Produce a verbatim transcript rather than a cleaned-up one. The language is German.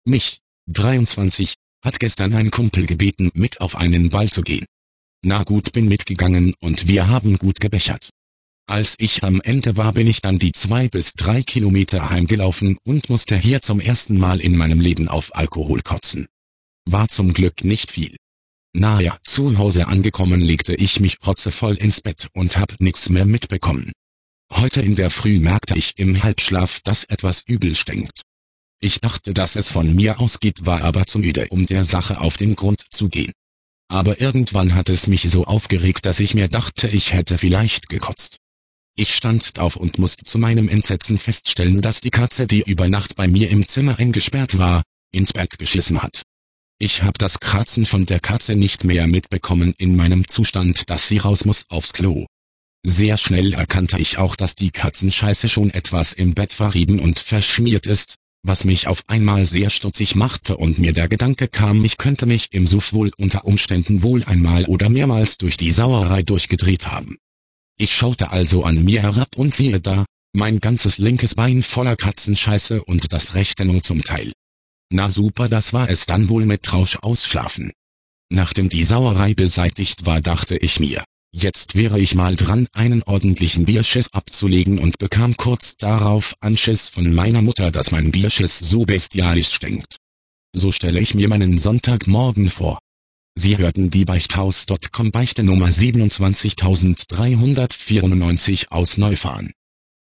Mich, dreiundzwanzig, hat gestern ein Kumpel gebeten, mit auf einen Ball zu gehen. Na gut, bin mitgegangen und wir haben gut gebechert. Als ich am Ende war, bin ich dann die zwei bis drei Kilometer heimgelaufen und musste hier zum ersten Mal in meinem Leben auf Alkohol kotzen. War zum Glück nicht viel. Naja, zu Hause angekommen legte ich mich rotzevoll ins Bett und hab nix mehr mitbekommen. Heute in der Früh merkte ich im Halbschlaf, dass etwas übel stinkt. Ich dachte, dass es von mir ausgeht, war aber zu müde, um der Sache auf den Grund zu gehen. Aber irgendwann hat es mich so aufgeregt, dass ich mir dachte, ich hätte vielleicht gekotzt. Ich stand auf und musste zu meinem Entsetzen feststellen, dass die Katze, die über Nacht bei mir im Zimmer eingesperrt war, ins Bett geschissen hat. Ich hab das Kratzen von der Katze nicht mehr mitbekommen in meinem Zustand, dass sie raus muss aufs Klo. Sehr schnell erkannte ich auch, dass die Katzenscheiße schon etwas im Bett verrieben und verschmiert ist, was mich auf einmal sehr stutzig machte und mir der Gedanke kam, ich könnte mich im Suff wohl unter Umständen wohl einmal oder mehrmals durch die Sauerei durchgedreht haben. Ich schaute also an mir herab und siehe da, mein ganzes linkes Bein voller Katzenscheiße und das rechte nur zum Teil. Na super, das war es dann wohl mit Rausch ausschlafen. Nachdem die Sauerei beseitigt war, dachte ich mir, jetzt wäre ich mal dran, einen ordentlichen Bierschiss abzulegen und bekam kurz darauf Anschiss von meiner Mutter, dass mein Bierschiss so bestialisch stinkt. So stelle ich mir meinen Sonntagmorgen vor. Sie hörten die Beichthaus Punkt com Beichte Nummer siebenundzwanzigtausenddreihundertvierundneunzig aus Neufahrn.